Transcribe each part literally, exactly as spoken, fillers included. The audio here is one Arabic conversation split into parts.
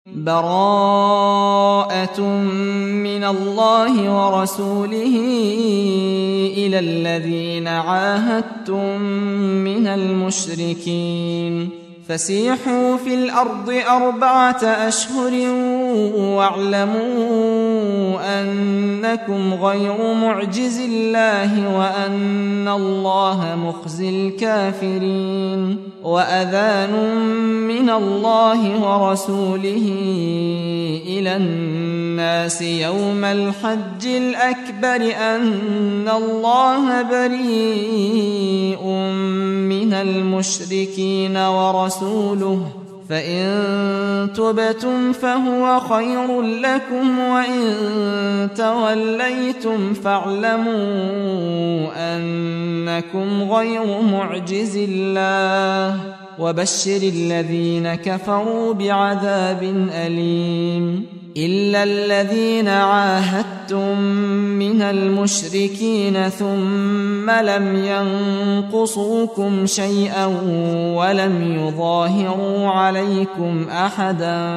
براءة من الله ورسوله إلى الذين عاهدتم من المشركين فسيحوا في الأرض أربعة أشهر واعلموا أنكم غير معجز الله وأن الله مخزي الكافرين وأذان من الله ورسوله إلى الناس يوم الحج الأكبر أن الله بريء من المشركين ورسوله فإن تبتم فهو خير لكم وإن توليتم فاعلموا أنكم غير معجز الله وبشر الذين كفروا بعذاب أليم إلا الذين عاهدتم من المشركين ثم لم ينقصوكم شيئا ولم يظاهروا عليكم أحدا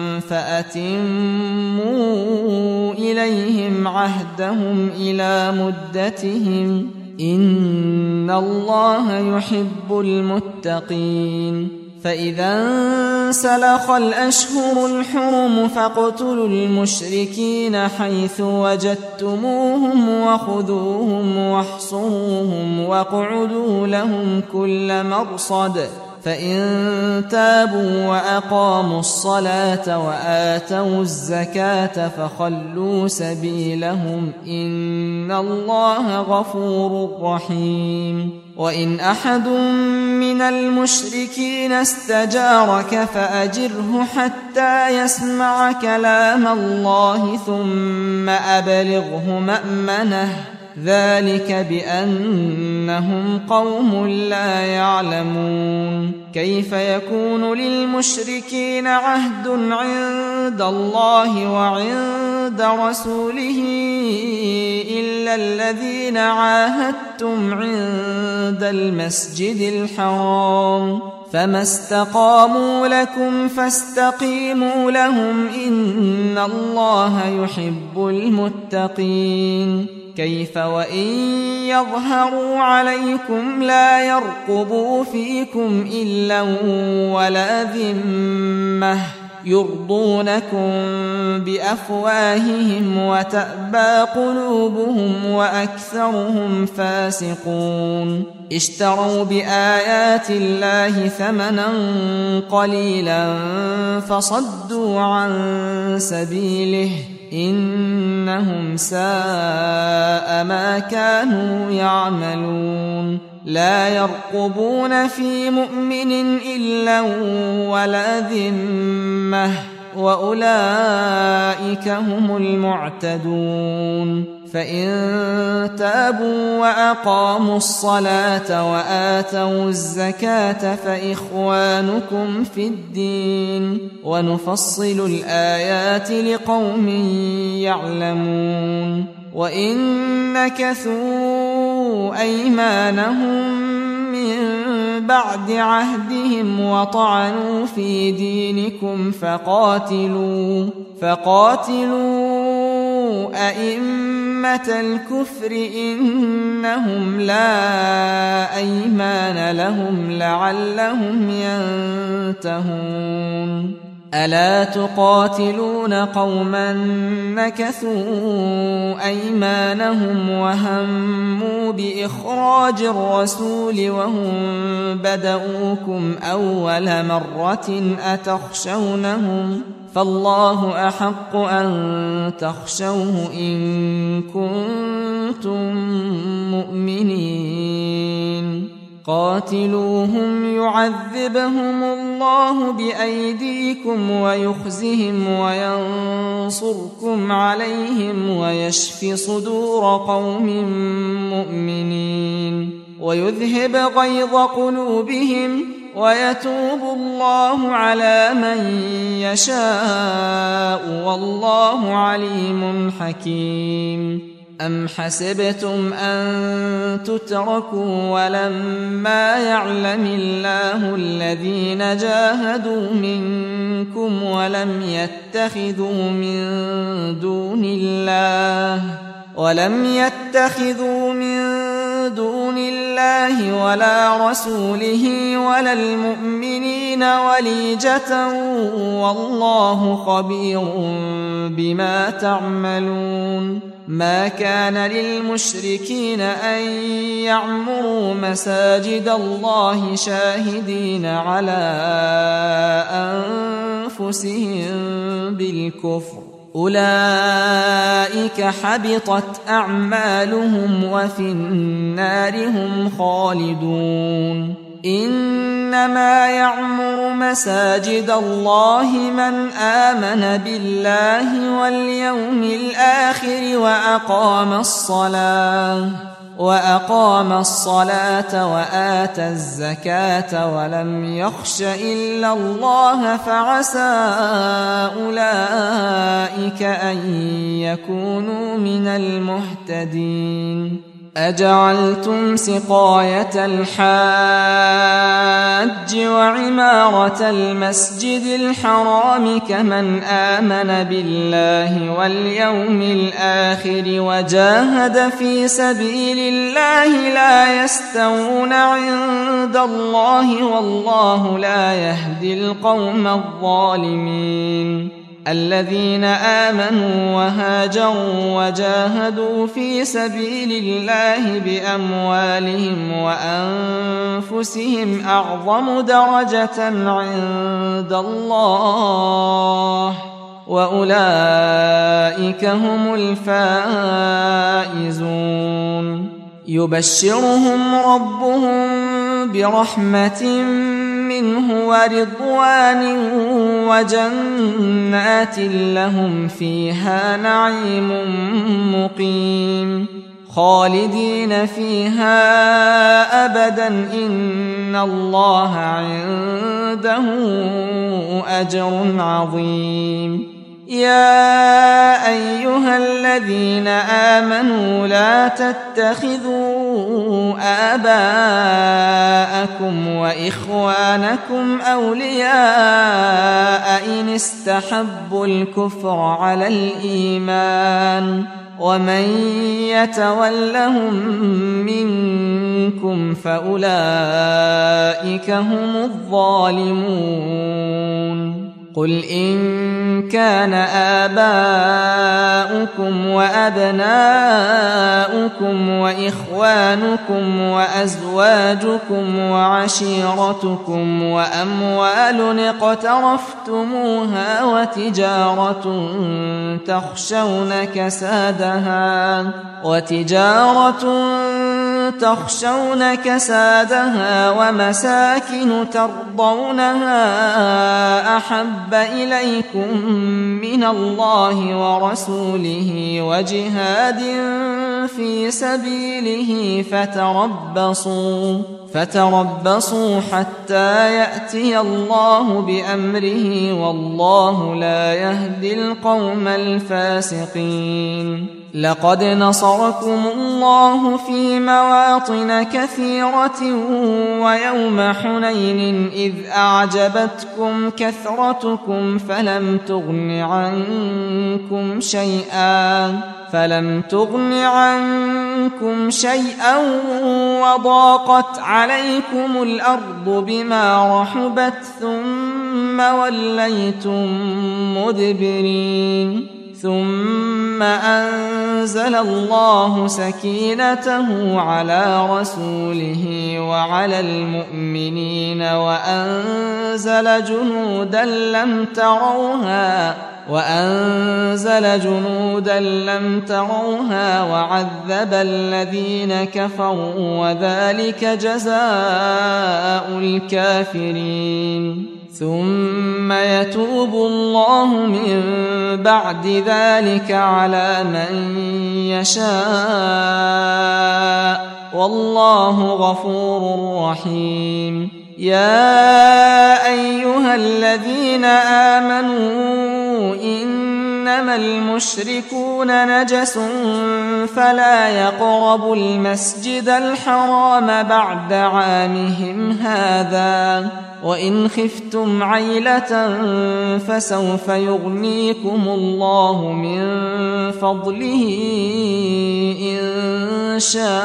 فأتموا إليهم عهدهم إلى مدتهم إن الله يحب المتقين فإذا انسلخ الأشهر الحرم فاقتلوا المشركين حيث وجدتموهم وخذوهم واحصروهم واقعدوا لهم كل مرصد فإن تابوا وأقاموا الصلاة وآتوا الزكاة فخلوا سبيلهم إن الله غفور رحيم وإن أحد من المشركين استجارك فأجره حتى يسمع كلام الله ثم أبلغه مأمنه ذلك بأنهم قوم لا يعلمون كيف يكون للمشركين عهد عند الله وعند رسوله إلا الذين عاهدتم عند المسجد الحرام فما استقاموا لكم فاستقيموا لهم إن الله يحب المتقين كيف وإن يظهروا عليكم لا يرقبوا فيكم إلا ولا ذمة يرضونكم بأفواههم وتأبى قلوبهم وأكثرهم فاسقون اشتروا بآيات الله ثمنا قليلا فصدوا عن سبيله إنهم ساء ما كانوا يعملون لا يرقبون في مؤمن إلا ولا ذمة وأولئك هم المعتدون فإن تابوا وأقاموا الصلاة وآتوا الزكاة فإخوانكم في الدين ونفصل الآيات لقوم يعلمون وإن نكثوا أيمانهم من بعد عهدهم وطعنوا في دينكم فقاتلوا فقاتلوا أئمة الكفر إنهم لا أيمان لهم لعلهم ينتهون ألا تقاتلون قوما نكثوا أيمانهم وهموا بإخراج الرسول وهم بدؤوكم أول مرة أتخشونهم فالله أحق أن تخشوه إن كنتم مؤمنين قاتلوهم يعذبهم الله بأيديكم ويخزهم وينصركم عليهم ويشف صدور قوم مؤمنين ويذهب غيظ قلوبهم ويتوب الله على من يشاء والله عليم حكيم أم حسبتم أن تتركوا ولما يعلم الله الذين جاهدوا منكم ولم يتخذوا من دون الله ولم يتخذوا من دون الله ولا رسوله ولا المؤمنين وليجة والله خبير بما تعملون ما كان للمشركين أن يعمروا مساجد الله شاهدين على أنفسهم بالكفر أولئك حبطت أعمالهم وفي النار هم خالدون إنما يعمر مساجد الله من آمن بالله واليوم الآخر وأقام الصلاة وأقام الصلاة وآتى الزكاة ولم يخش إلا الله فعسى أولئك أن يكونوا من المهتدين أجعلتم سقاية الحاج وعمارة المسجد الحرام كمن آمن بالله واليوم الآخر وجاهد في سبيل الله لا يستوون عند الله والله لا يهدي القوم الظالمين الذين آمنوا وهاجروا وجاهدوا في سبيل الله بأموالهم وأنفسهم أعظم درجة عند الله وأولئك هم الفائزون يبشرهم ربهم برحمة منه ورضوان وجنات لهم فيها نعيم مقيم خالدين فيها أبدا إن الله عنده أجر عظيم يا أيها الذين آمنوا لا تتخذوا آباءكم وإخوانكم أولياء إن استحبوا الكفر على الإيمان ومن يتولهم منكم فأولئك هم الظالمون قل إن كان آباؤكم وأبناؤكم وإخوانكم وأزواجكم وعشيرتكم وأموال اقترفتموها وتجارة تخشون كسادها وتجارة تخشون كسادها ومساكن ترضونها أحب إليكم من الله ورسوله وجهاد في سبيله فتربصوا فتربصوا حتى يأتي الله بأمره والله لا يهدي القوم الفاسقين لقد نصركم الله في مواطن كثيرة ويوم حنين إذ أعجبتكم كثرتكم فلم تغن عنكم شيئا فلم تغن عنكم شيئا وضاقت عليكم الأرض بما رحبت ثم وليتم مدبرين ثم أنزل الله سكينته على رسوله وعلى المؤمنين وأنزل جنودا لم تروها وأنزل جنودا لم تروها وعذب الذين كفروا وذلك جزاء الكافرين ثم يتوب الله من بعد ذلك على من يشاء والله غفور رحيم يا أيها الذين آمنوا إن إنما المشركون نجس فلا يقربوا المسجد الحرام بعد عامهم هذا وإن خفتم عيلة فسوف يغنيكم الله من فضله إن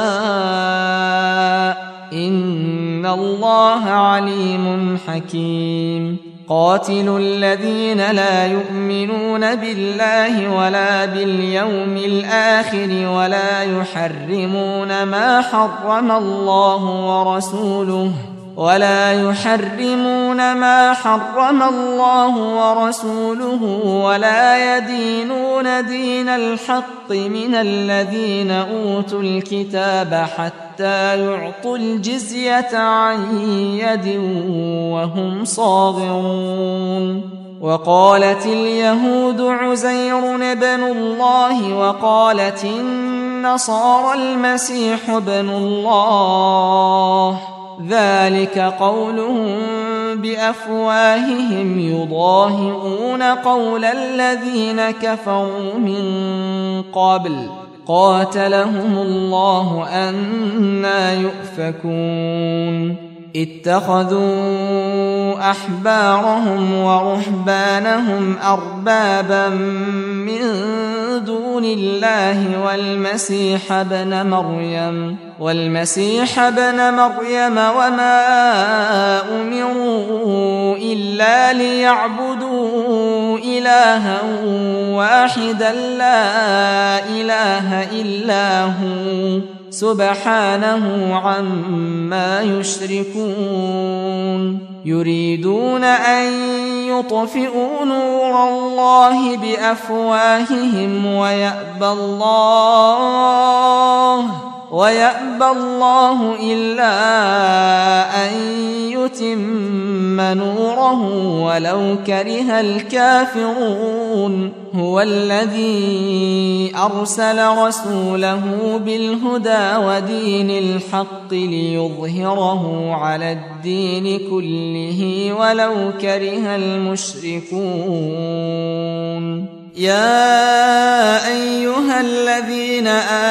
شاء إن الله عليم حكيم قاتلوا الذين لا يؤمنون بالله ولا باليوم الآخر ولا يحرمون ما حرم الله ورسوله ولا يحرمون ما حرم الله ورسوله ولا يدينون دين الحق من الذين أوتوا الكتاب حتى يعطوا الجزية عن يد وهم صاغرون وقالت اليهود عزير ابن الله وقالت النصارى المسيح ابن الله ذلك قولهم بأفواههم يضاهئون قول الذين كفروا من قبل قاتلهم الله أنى يؤفكون اتخذوا أحبارهم ورهبانهم أربابا من دون الله والمسيح ابن مريم والمسيح ابن مريم وما أمروا إلا ليعبدوا إلها واحدا لا إله إلا هو سبحانه عما يشركون يريدون أن يطفئوا نور الله بأفواههم ويأبى الله ويأبى الله إلا أن يتم نوره ولو كره الكافرون هو الذي أرسل رسوله بالهدى ودين الحق ليظهره على الدين كله ولو كره المشركون يا أيها الذين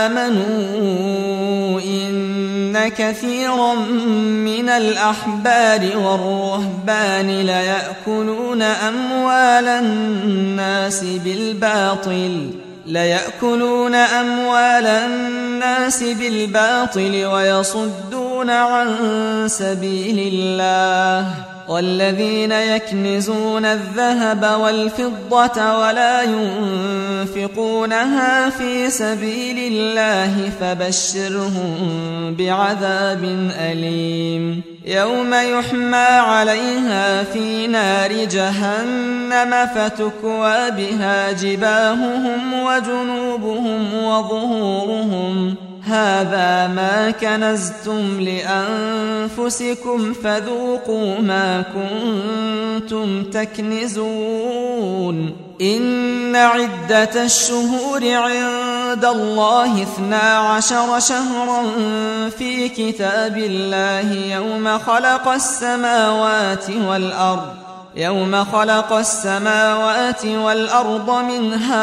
آمنوا إن كثيرا من الأحبار والرهبان ليأكلون أموال الناس بالباطل ليأكلون أموال الناس بالباطل ويصدون عن سبيل الله والذين يكنزون الذهب والفضة ولا ينفقونها في سبيل الله فبشرهم بعذاب أليم يوم يحمى عليها في نار جهنم فتكوى بها جباههم وجنوبهم وظهورهم هذا ما كنزتم لأنفسكم فذوقوا ما كنتم تكنزون إن عدة الشهور عند الله اثنا عشر شهرا في كتاب الله يوم خلق السماوات والأرض يوم خلق السماوات والأرض منها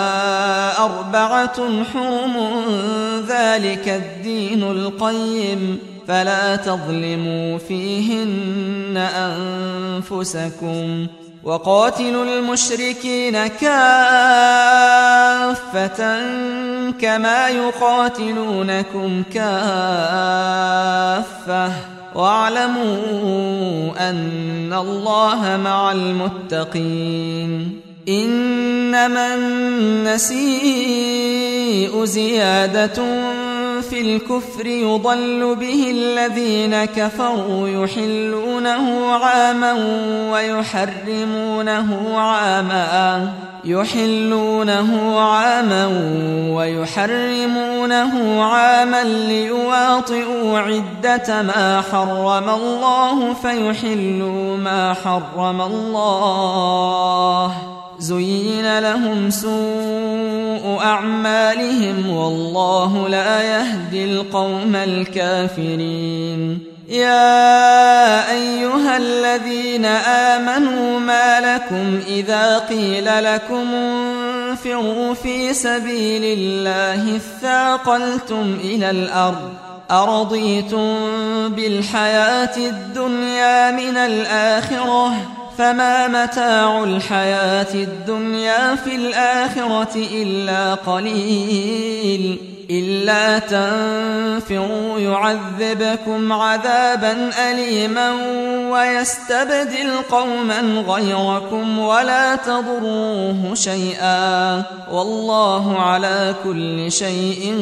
أربعة حرم ذلك الدين القيم فلا تظلموا فيهن أنفسكم وقاتلوا المشركين كافة كما يقاتلونكم كافة واعلموا أن الله مع المتقين إنما النسيء زيادة في الكفر يضل به الذين كفروا يحلونه عاما ويحرمونه عاما يحلونه عاما ويحرمونه عاما ليواطئوا عدة ما حرم الله فيحلوا ما حرم الله زين لهم سوء أعمالهم والله لا يهدي القوم الكافرين يا أيها الذين آمنوا ما لكم إذا قيل لكم تنفروا في سبيل الله اثاقلتم إلى الأرض أرضيتم بالحياة الدنيا من الآخرة فما متاع الحياة الدنيا في الآخرة إلا قليل إلا تنفروا يعذبكم عذابا أليما ويستبدل قوما غيركم ولا تضروه شيئا والله على كل شيء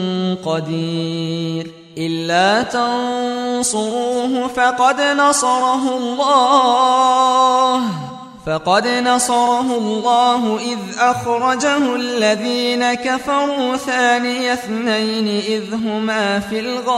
قدير إلا تنصروه فقد نصره الله فقد نصره الله إذ أخرجه الذين كفروا ثاني اثنين إذ هما في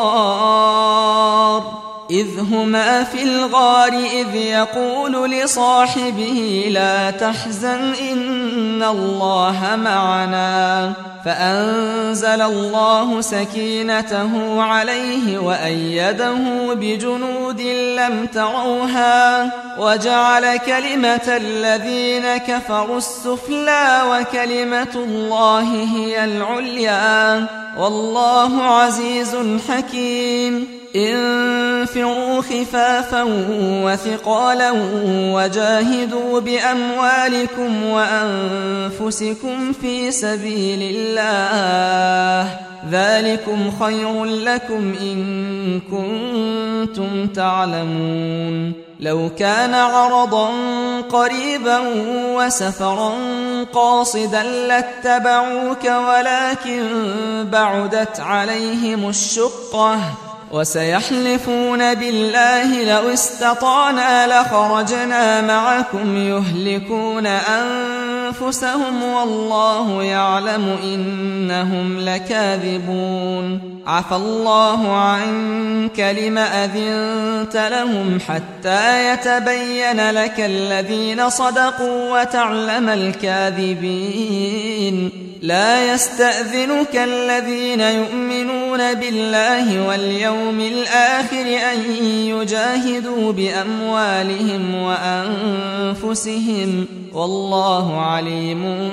الغار إذ هما في الغار إذ يقول لصاحبه لا تحزن إن الله معنا فأنزل الله سكينته عليه وأيده بجنود لم تروها وجعل كلمة الذين كفروا السفلى وكلمة الله هي العليا والله عزيز حكيم انفروا خفافا وثقالا وجاهدوا بأموالكم وأنفسكم في سبيل الله ذلكم خير لكم إن كنتم تعلمون لو كان عرضا قريبا وسفرا قاصدا لاتبعوك ولكن بعدت عليهم الشقة وسيحلفون بالله لو استطعنا لخرجنا معكم يهلكون أنفسهم والله يعلم إنهم لكاذبون عفى الله عنك لم أذنت لهم حتى يتبين لك الذين صدقوا وتعلم الكاذبين لا يستأذنك الذين يؤمنون بالله واليوم الآخر أن يجاهدوا بأموالهم وأنفسهم والله عليم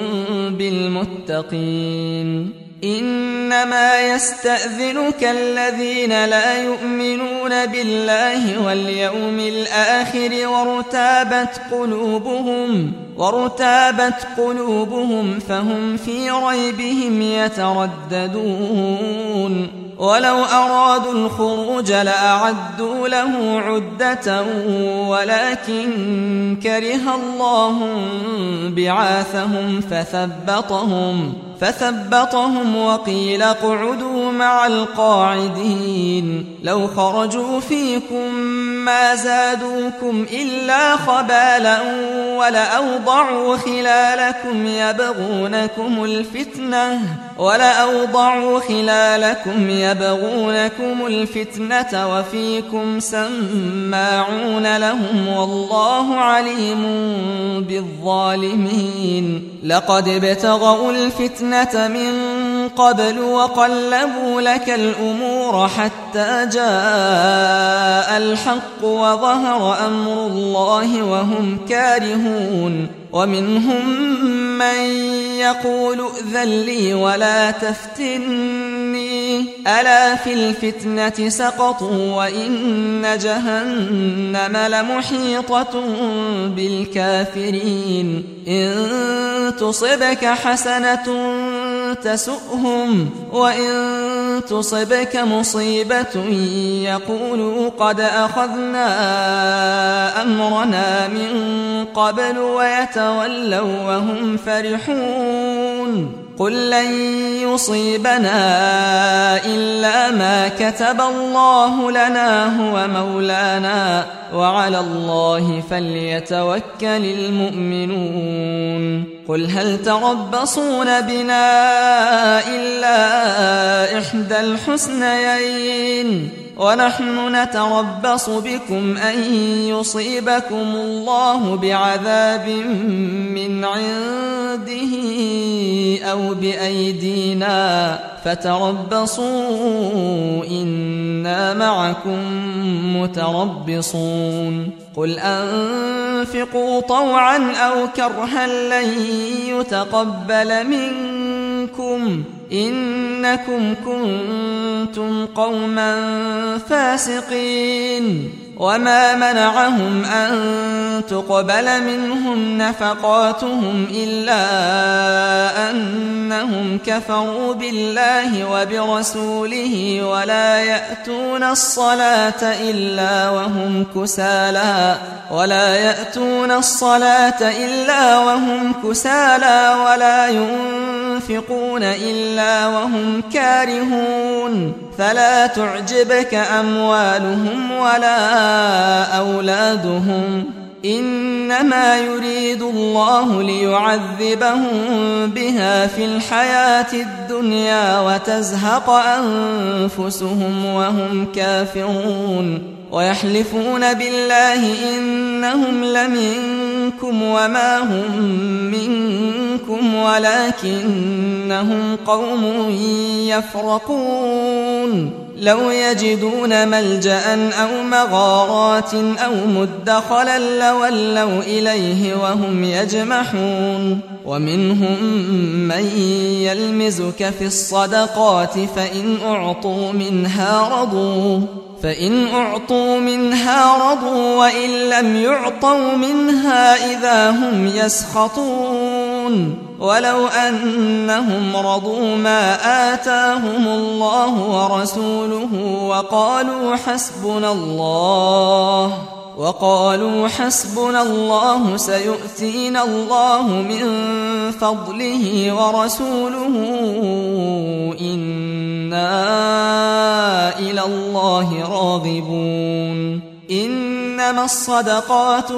بالمتقين إنما يستأذنك الذين لا يؤمنون بالله واليوم الآخر وارتابت قلوبهم وارتابت قلوبهم فهم في ريبهم يترددون ولو أرادوا الخروج لأعدوا له عدة ولكن كره الله بعاثهم فثبطهم فثبطهم وقيل اقعدوا مع القاعدين لو خرجوا فيكم ما زادوكم إلا خبالا ولأوضعوا خلالكم يبغونكم الفتنة ولأوضعوا خلالكم يبغونكم الفتنة وفيكم سماعون لهم والله عليم بالظالمين لقد ابتغوا الفتنة من قبل وقلبوا لك الأمور حتى جاء الحق وظهر أمر الله وهم كارهون ومنهم من يقول ائذن لي ولا تفتني ألا في الفتنة سقطوا وإن جهنم لمحيطة بالكافرين إن تصبك حسنة تسؤهم وإن تصبك مصيبة يقولوا قد أخذنا أمرنا من قبل ويتولوا وهم فرحون قل لن يصيبنا إلا ما كتب الله لنا هو مولانا وعلى الله فليتوكل المؤمنون قل هل تربصون بنا إلا إحدى الحسنيين ونحن نتربص بكم أن يصيبكم الله بعذاب من عنده أو بأيدينا فتربصوا إنا معكم متربصون قل أنفقوا طوعا أو كرها لن ليتقبل منكم إنكم كنتم قوما فاسقين وما منعهم أن تقبل منهم نفقاتهم إلا أنهم كفروا بالله وبرسوله ولا يأتون الصلاة إلا وهم كسالى ولا يأتون الصلاة إلا وهم كسالى ولا ينفقون إلا وهم كارهون فلا تعجبك أموالهم ولا أولادهم إنما يريد الله ليعذبهم بها في الحياة الدنيا وتزهق أنفسهم وهم كافرون ويحلفون بالله إنهم لمنكم وما هم منكم ولكنهم قوم يفرقون لو يجدون ملجأ أو مغارات أو مدخلا لولوا إليه وهم يجمحون ومنهم من يلمزك في الصدقات فإن أعطوا منها رضوا فإن أعطوا منها رضوا وإن لم يعطوا منها إذا هم يسخطون ولو أنهم رضوا ما آتاهم الله ورسوله وقالوا حسبنا الله وقالوا حسبنا الله سيؤتينا الله من فضله ورسوله إنا إلى الله راغبون إنما الصدقات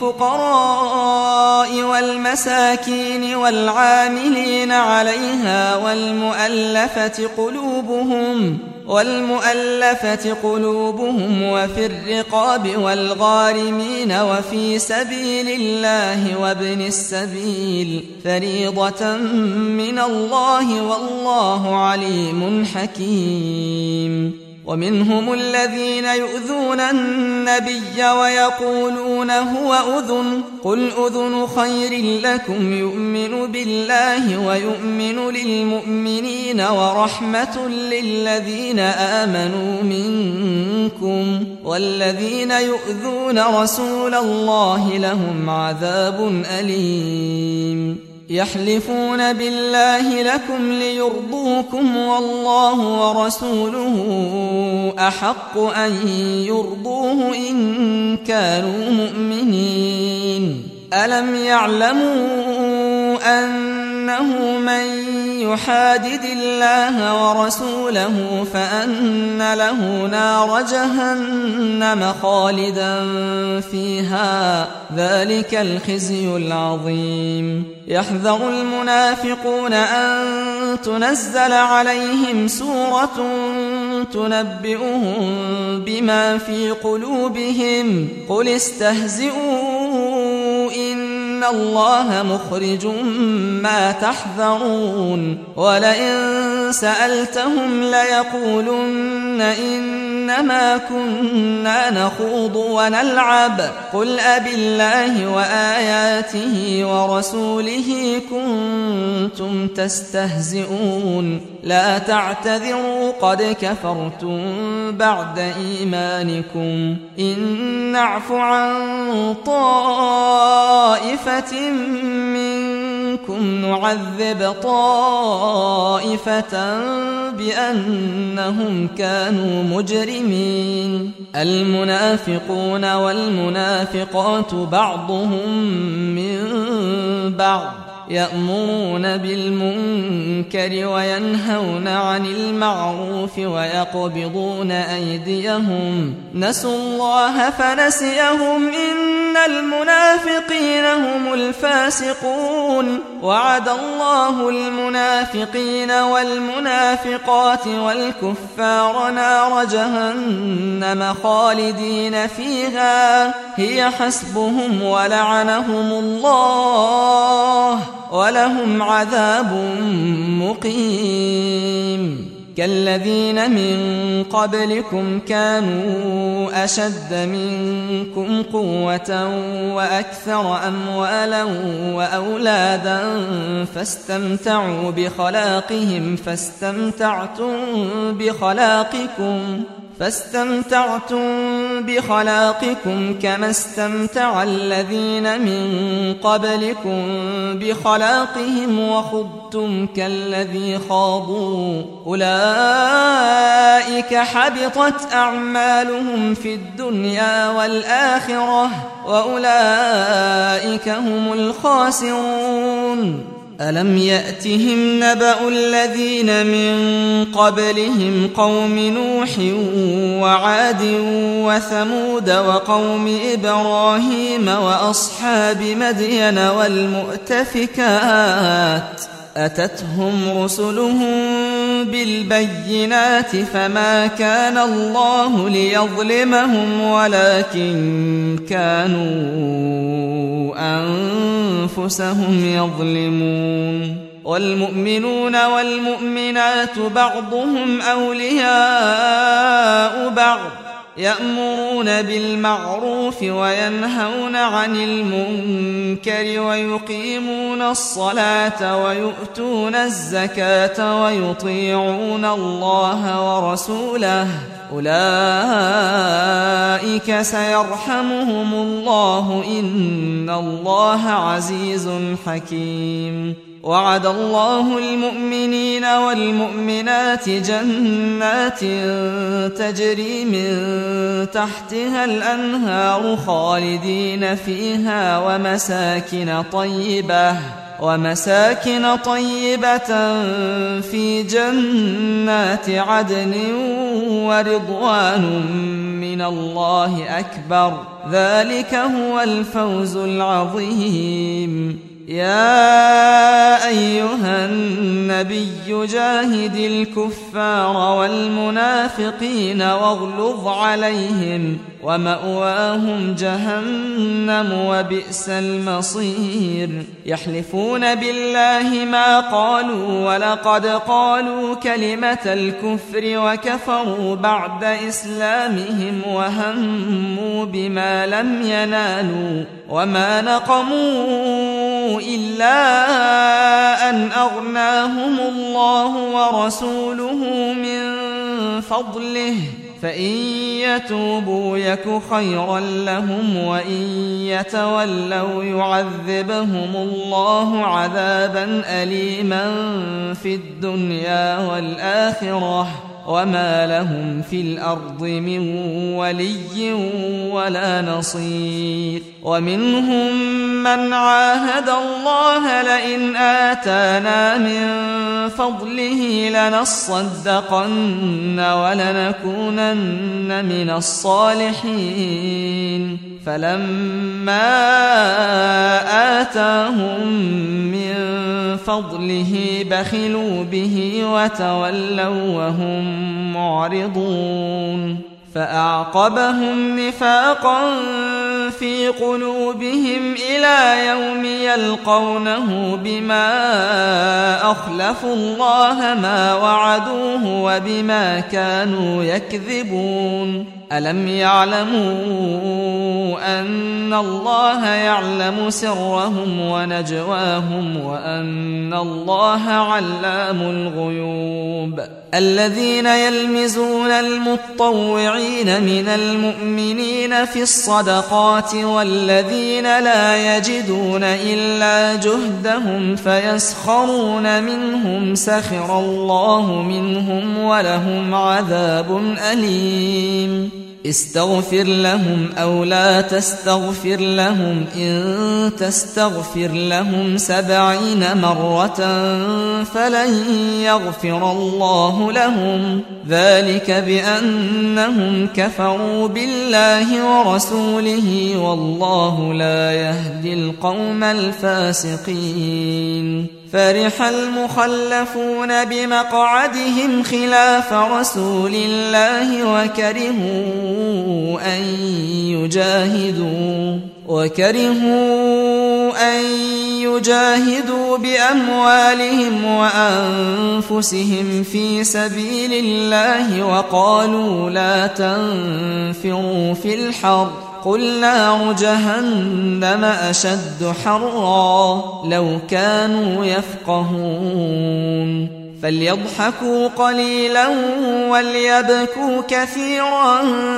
للفقراء والمساكين والعاملين عليها والمؤلفة قلوبهم والمؤلفة قلوبهم وفي الرقاب والغارمين وفي سبيل الله وابن السبيل فريضة من الله والله عليم حكيم ومنهم الذين يؤذون النبي ويقولون هو أذن قل أذن خير لكم يؤمن بالله ويؤمن للمؤمنين ورحمة للذين آمنوا منكم والذين يؤذون رسول الله لهم عذاب أليم يحلفون بالله لكم ليرضوكم والله ورسوله أحق أن يرضوه إن كانوا مؤمنين ألم يعلموا أنه من يحادد الله ورسوله فأن له نار جهنم خالدا فيها ذلك الخزي العظيم يحذر المنافقون أن تنزل عليهم سورة تنبئهم بما في قلوبهم قل استهزئوا إن الله مخرج ما تحذرون ولئن سألتهم ليقولن إنما كنا نخوض ونلعب قل أبالله وآياته ورسوله كنتم تستهزئون لا تعتذروا قد كفرتم بعد إيمانكم إن نعف عن طائفة منكم نعذب طائفة بأنهم كانوا مجرمين المنافقون والمنافقات بعضهم من بعض يأمرون بالمنكر وينهون عن المعروف ويقبضون أيديهم نسوا الله فنسيهم إن المنافقين هم الفاسقون وعد الله المنافقين والمنافقات والكفار نار جهنم خالدين فيها هي حسبهم ولعنهم الله ولهم عذاب مقيم كالذين من قبلكم كانوا أشد منكم قوة وأكثر أموالا وأولادا فاستمتعوا بخلاقهم فاستمتعتم بخلاقكم فاستمتعتم بخلاقكم كما استمتع الذين من قبلكم بخلاقهم وخضتم كالذي خاضوا أولئك حبطت أعمالهم في الدنيا والآخرة وأولئك هم الخاسرون. ألم يأتهم نبأ الذين من قبلهم قوم نوح وعاد وثمود وقوم إبراهيم وأصحاب مدين والمؤتفكات أتتهم رسلهم بالبينات فما كان الله ليظلمهم ولكن كانوا أنفسهم يظلمون. والمؤمنون والمؤمنات بعضهم أولياء بعض يأمرون بالمعروف وينهون عن المنكر ويقيمون الصلاة ويؤتون الزكاة ويطيعون الله ورسوله أولئك سيرحمهم الله إن الله عزيز حكيم. وعد الله المؤمنين والمؤمنات جنات تجري من تحتها الأنهار خالدين فيها ومساكن طيبة ومساكن طيبة في جنات عدن ورضوان من الله أكبر ذلك هو الفوز العظيم. يا أيها النبي جاهد الكفار والمنافقين واغلظ عليهم ومأواهم جهنم وبئس المصير. يحلفون بالله ما قالوا ولقد قالوا كلمة الكفر وكفروا بعد إسلامهم وهموا بما لم ينالوا وما نقموا إلا أن أغناهم الله ورسوله من فضله فإن يتوبوا يك خيرا لهم وإن يتولوا يعذبهم الله عذابا أليما في الدنيا والآخرة وما لهم في الأرض من ولي ولا نصير. ومنهم من عاهد الله لئن آتانا من فضله لنصدقن ولنكونن من الصالحين فلما آتاهم من فضله بخلوا به وتولوا وهم معرضون. فأعقبهم نفاقا في قلوبهم إلى يوم يلقونه بما أخلفوا الله ما وعدوه وبما كانوا يكذبون. ألم يعلموا أن الله يعلم سرهم ونجواهم وأن الله علام الغيوب. الذين يلمزون المطوعين من المؤمنين في الصدقات والذين لا يجدون إلا جهدهم فيسخرون منهم سخر الله منهم ولهم عذاب أليم. استغفر لهم أو لا تستغفر لهم إن تستغفر لهم سبعين مرة فلن يغفر الله لهم ذلك بأنهم كفروا بالله ورسوله والله لا يهدي القوم الفاسقين. فرح المخلفون بمقعدهم خلاف رسول الله وكرهوا أن يجاهدوا وكرهوا أن يجاهدوا بأموالهم وأنفسهم في سبيل الله وقالوا لا تنفروا في الحر قل نار جهنم أشد حرا لو كانوا يفقهون فليضحكوا قليلا وليبكوا كثيرا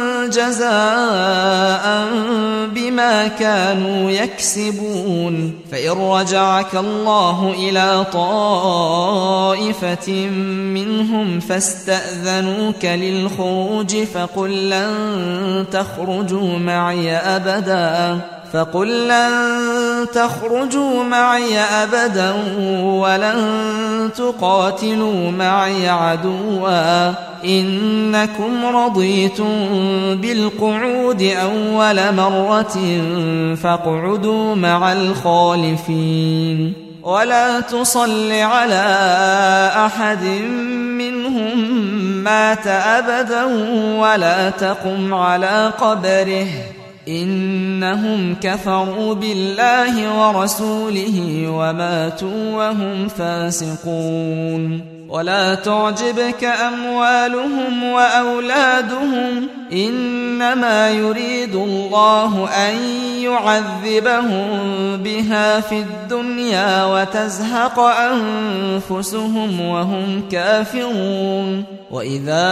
جزاء بما كانوا يكسبون فإن رجعك الله إلى طائفة منهم فاستأذنوك للخروج فقل لن تخرجوا معي أبدا فقل لن تخرجوا معي أبدا ولن تقاتلوا معي عدوا إنكم رضيتم بالقعود أول مرة فاقعدوا مع الخالفين ولا تصل على أحد منهم مات أبدا ولا تقم على قبره إنهم كفروا بالله ورسوله وماتوا وهم فاسقون ولا تعجبك أموالهم وأولادهم إنما يريد الله أن يعذبهم بها في الدنيا وتزهق أنفسهم وهم كافرون وإذا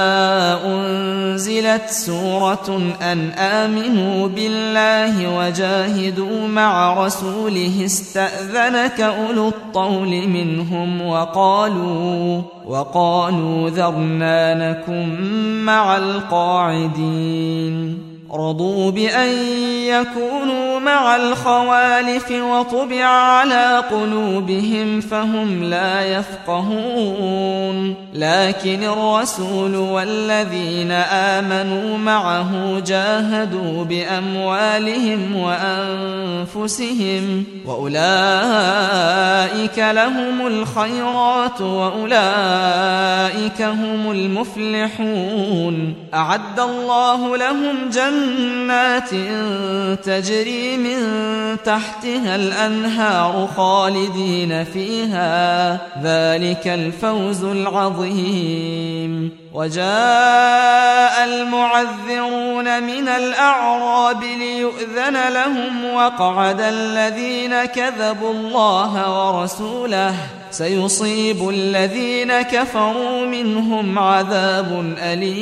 أنزلت سورة أن آمنوا بالله وجاهدوا مع رسوله استأذنك أولو الطول منهم وقالوا وقالوا ذرنا نكن مع القاعدين رضوا بأن يكونوا مع الخوالف وطبع على قلوبهم فهم لا يفقهون لكن الرسول والذين آمنوا معه جاهدوا بأموالهم وأنفسهم وأولئك لهم الخيرات وأولئك هم المفلحون أعد الله لهم جنات جنات تجري من تحتها الأنهار خالدين فيها ذلك الفوز العظيم وجاء المعذرون من الأعراب ليؤذن لهم وقعد الذين كذبوا الله ورسوله سيصيب الذين كفروا منهم عذاب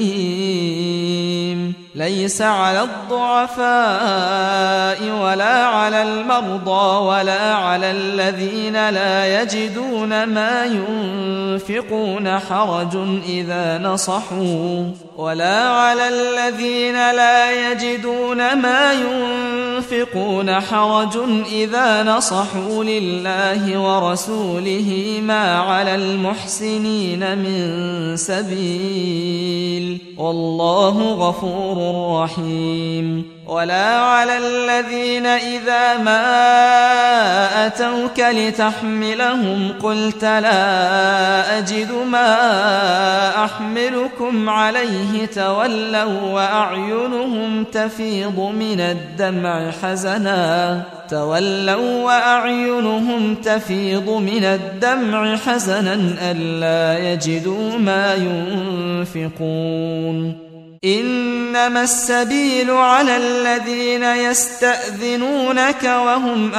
أليم ليس على الضعفاء ولا على المرضى ولا على الذين لا يجدون ما ينفقون حرج إذا نصحوا ولا على الذين لا يجدون ما ينفقون حرج إذا نصحوا لله ورسوله ما على المحسنين من سبيل والله غفور رحيم ولا على الذين إذا ما أتوك لتحملهم قلت لا أجد ما أحملكم عليه تولوا وأعينهم تفيض من الدمع حزنا تولوا وأعينهم تفيض من الدمع حزنا ألا يجدوا ما ينفقون إنما السبيل على الذين يستأذنونك وهم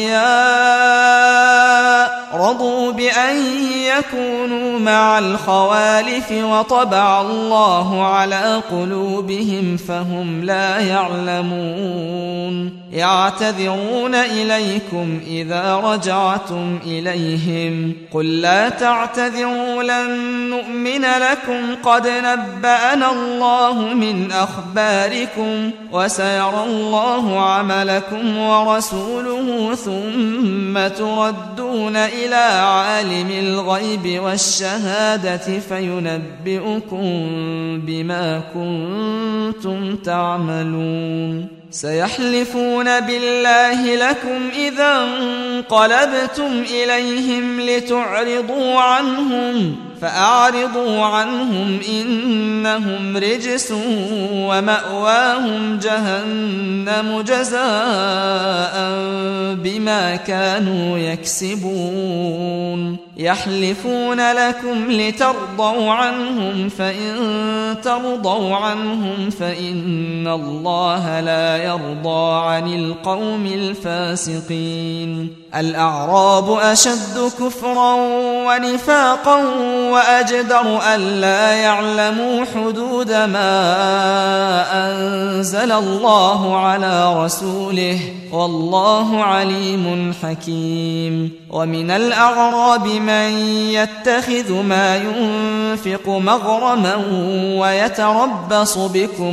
أغنياء رضوا بأن يكونوا مع الخوالف وطبع الله على قلوبهم فهم لا يعلمون يعتذرون إليكم إذا رجعتم إليهم قل لا تعتذروا لن نؤمن لكم قد نبأنا الله من أخباركم وسيرى الله عملكم ورسوله ثم تردون إلى عالم الغيب والشهادة فينبئكم بما كنتم تعملون سيحلفون بالله لكم إذا انقلبتم إليهم لتعرضوا عنهم فأعرضوا عنهم إنهم رجس ومأواهم جهنم جزاء بما كانوا يكسبون يحلفون لكم لترضوا عنهم فإن ترضوا عنهم فإن الله لا يرضى عن القوم الفاسقين الأعراب أشد كفرا ونفاقا وأجدر ألا يعلموا حدود ما أنزل الله على رسوله والله عليم حكيم ومن الأعراب من يتخذ ما ينفق مغرما ويتربص بكم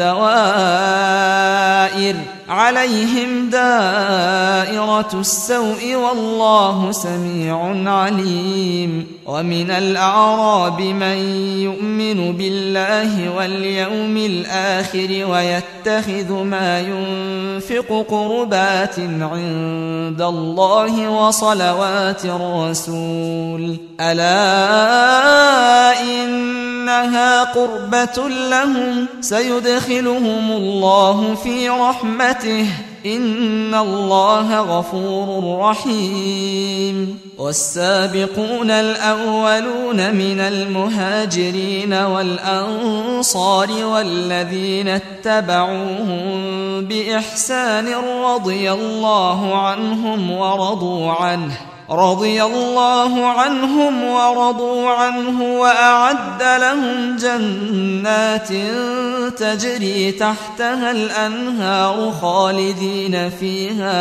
الدوائر عليهم دائرة السوء والله سميع عليم ومن الأعراب من يؤمن بالله واليوم الآخر ويتخذ ما ينفق قربات عند الله وصلوات الرسول ألا إنها قربة لهم سيدخلهم الله في رحمته إن الله غفور رحيم والسابقون الأولون من المهاجرين والأنصار والذين اتبعوهم بإحسان رضي الله عنهم ورضوا عنه رضي الله عنهم ورضوا عنه وأعد لهم جنات تجري تحتها الأنهار خالدين فيها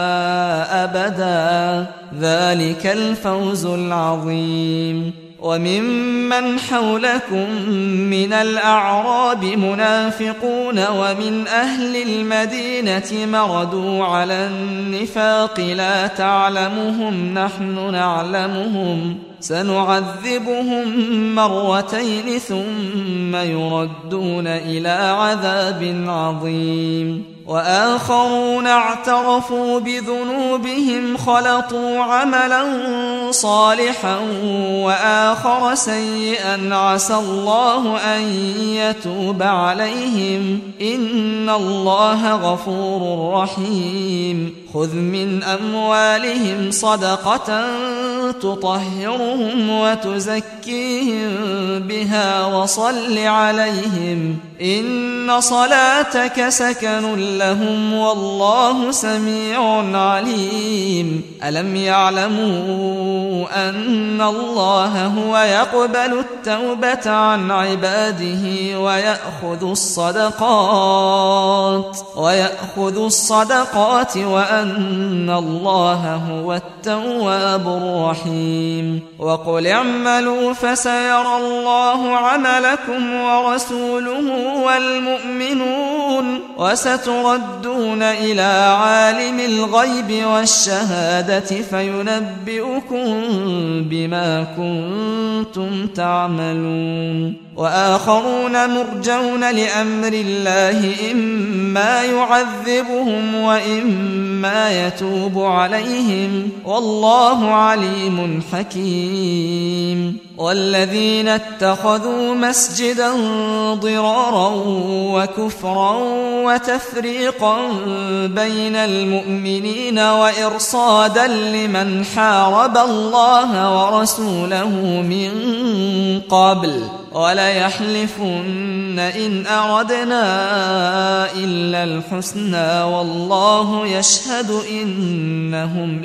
أبدا ذلك الفوز العظيم وممن حولكم من الأعراب منافقون ومن أهل المدينة مردوا على النفاق لا تعلمهم نحن نعلمهم سنعذبهم مرتين ثم يردون إلى عذاب عظيم وآخرون اعترفوا بذنوبهم خلطوا عملا صالحا وآخر سيئا عسى الله أن يتوب عليهم إن الله غفور رحيم خذ من أموالهم صدقة تطهرهم وتزكيهم بها وصل عليهم إن صلاتك سكن لهم والله سميع عليم ألم يعلموا أن الله هو يقبل التوبة عن عباده ويأخذ الصدقات ويأخذ الصدقات وأن الله هو التواب الرحيم وقل اعملوا فسيرى الله عملكم ورسوله والمؤمنون وستردون إلى عالم الغيب والشهادة فينبئكم بما كنتم تعملون وآخرون مرجون لأمر الله إما يعذبهم وإما يتوب عليهم والله عليم حكيم والذين اتخذوا مسجدا ضرارا وكفرا وتفريقا بين المؤمنين وإرصادا لمن حارب الله ورسوله من قبل وليحلفن إن أردنا إلا الحسنى والله يشهد إنهم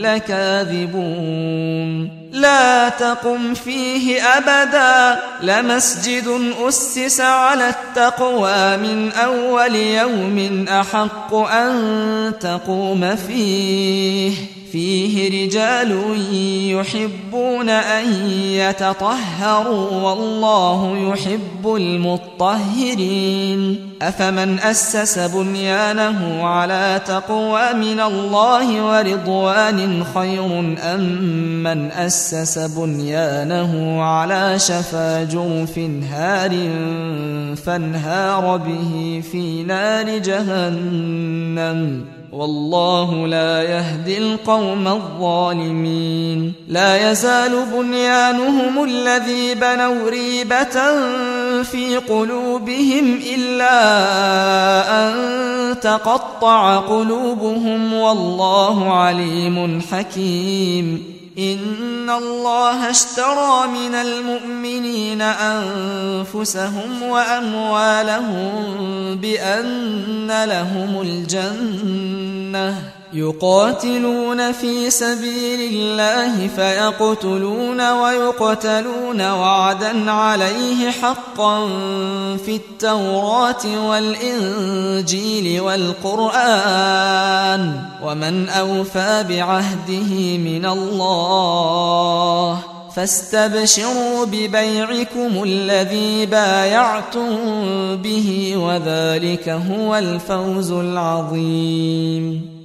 لكاذبون لا تقم فيه أبدا لمسجد أسس على التقوى من أول يوم أحق أن تقوم فيه فيه رجال يحبون أن يتطهروا والله يحب المطهرين أفمن أسس بنيانه على تقوى من الله ورضوان خير أم من أسس بنيانه على شفا جرف هار فانهار به في نار جهنم والله لا يهدي القوم الظالمين لا يزال بنيانهم الذي بنوا ريبة في قلوبهم إلا أن تقطع قلوبهم والله عليم حكيم إن الله اشترى من المؤمنين أنفسهم وأموالهم بأن لهم الجنة يقاتلون في سبيل الله فيقتلون ويقتلون وعدا عليه حقا في التوراة والإنجيل والقرآن ومن أوفى بعهده من الله فاستبشروا ببيعكم الذي بايعتم به وذلك هو الفوز العظيم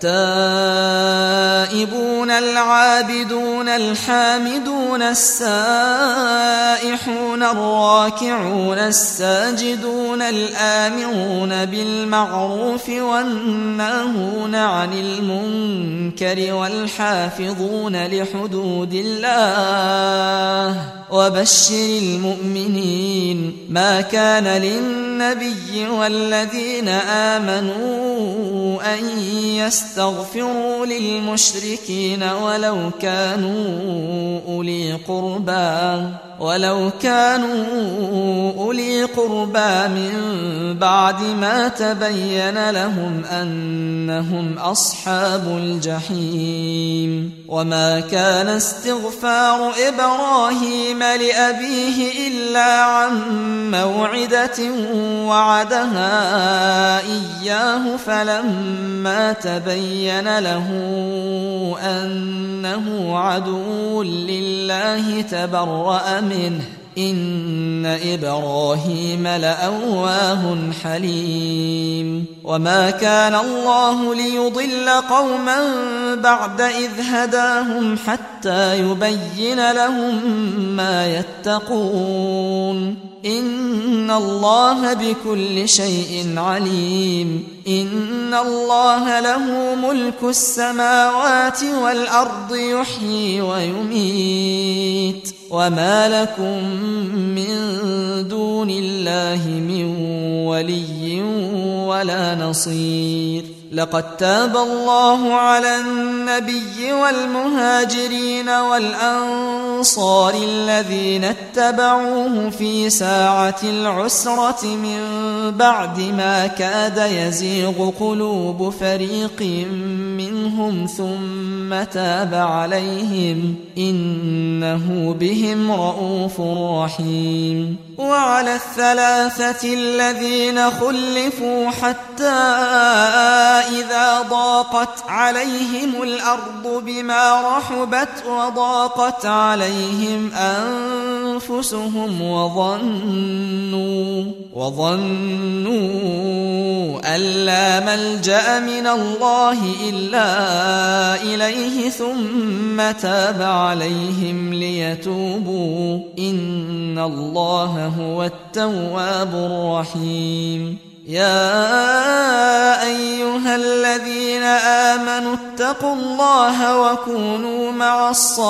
التائبون العابدون الحامدون السائحون الراكعون الساجدون الآمرون بالمعروف والناهون عن المنكر والحافظون لحدود الله وبشر المؤمنين ما كان للنبي والذين آمنوا أن يستغفروا للمشركين ولو كانوا أولي قربى ولو كانوا أولي قربى من بعد ما تبين لهم أنهم أصحاب الجحيم وما كان استغفار إبراهيم لأبيه إلا عن موعدة وعدها إياه فلما تبين له أنه عدو لله تبرأ منه إن إبراهيم لأواه حليم وما كان الله ليضل قوما بعد إذ هداهم حتى يبين لهم ما يتقون إن الله بكل شيء عليم إن الله له ملك السماوات والأرض يحيي ويميت وما لكم من دون الله من ولي ولا نصير لقد تاب الله على النبي والمهاجرين والأنصار الذين اتبعوه في ساعة العسرة من بعد ما كاد يزيغ قلوب فريق منهم ثم تاب عليهم إنه بهم رؤوف رحيم وعلى الثلاثة الذين خلفوا حتى إذا ضاقت عليهم الأرض بما رحبت وضاقت عليهم أنفسهم وظنوا وظنوا أن لا ملجأ من الله إلا إليه ثم تاب عليهم ليتوبوا إن الله هو التواب الرحيم يا أيها الذين آمنوا اتقوا الله وكونوا مع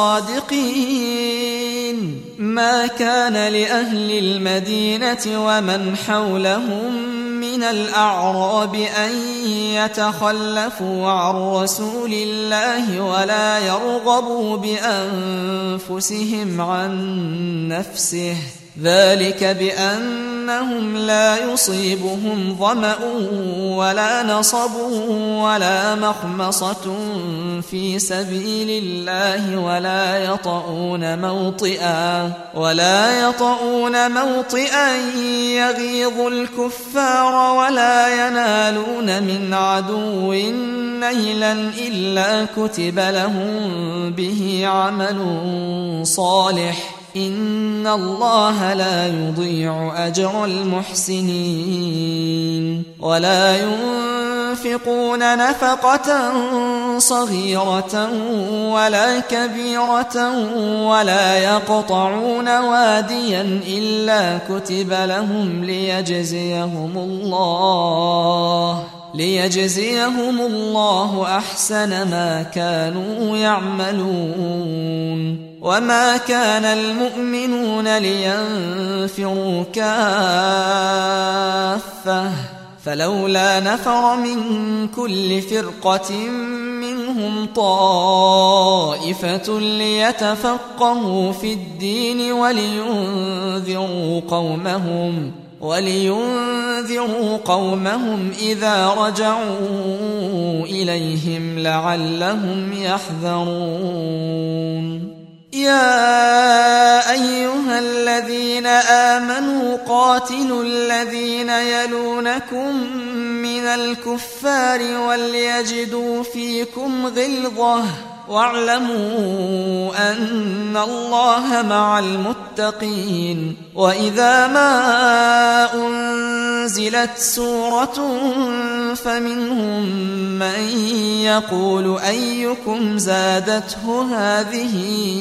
الصادقين ما كان لأهل المدينة ومن حولهم من الأعراب أن يتخلفوا عن رسول الله ولا يرغبوا بأنفسهم عن نفسه ذلك بأنهم لا يصيبهم ظمأ ولا نصب ولا مخمصة في سبيل الله ولا يطؤون موطئا ولا يطؤون موطئا يغيظ الكفار ولا ينالون من عدو نيلا إلا كتب لهم به عمل صالح إن الله لا يضيع أجر المحسنين ولا ينفقون نفقة صغيرة ولا كبيرة ولا يقطعون واديا إلا كتب لهم ليجزيهم الله ليجزيهم الله أحسن ما كانوا يعملون وما كان المؤمنون لينفروا كافة فلولا نفر من كل فرقة منهم طائفة ليتفقهوا في الدين ولينذروا قومهم ولينذروا قومهم إذا رجعوا إليهم لعلهم يحذرون يا أيها الذين آمنوا قاتلوا الذين يلونكم من الكفار وليجدوا فيكم غلظة واعلموا أن الله مع المتقين وإذا ما أنزلت سورة فمنهم من يقول أيكم زادته هذه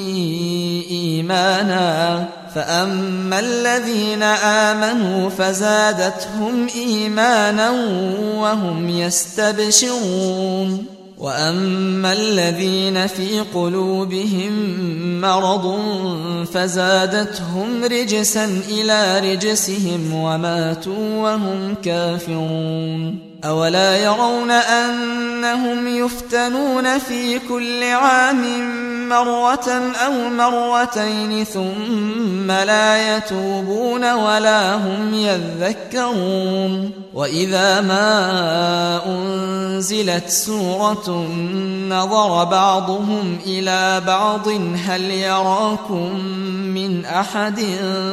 إيمانا فأما الذين آمنوا فزادتهم إيمانا وهم يستبشرون وأما الذين في قلوبهم مرض فزادتهم رجسا إلى رجسهم وماتوا وهم كافرون أولا يرون أنهم يفتنون في كل عام مرة أو مرتين ثم لا يتوبون ولا هم يذكرون وإذا ما أنزلت سورة نظر بعضهم إلى بعض هل يراكم من أحد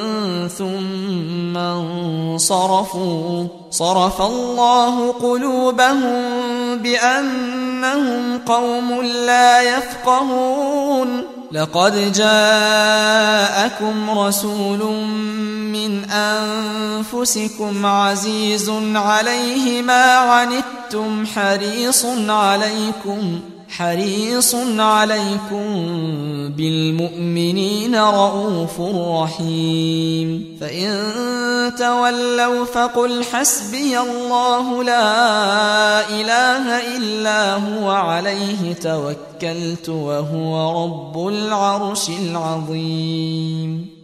ثم انصرفوا صرف الله قلوبهم بأنهم قوم لا يفقهون لقد جاءكم رسول من أنفسكم عزيز عليه ما عنتم حريص عليكم حريص عليكم بالمؤمنين رؤوف رحيم فإن تولوا فقل حسبي الله لا إله إلا هو عليه توكلت وهو رب العرش العظيم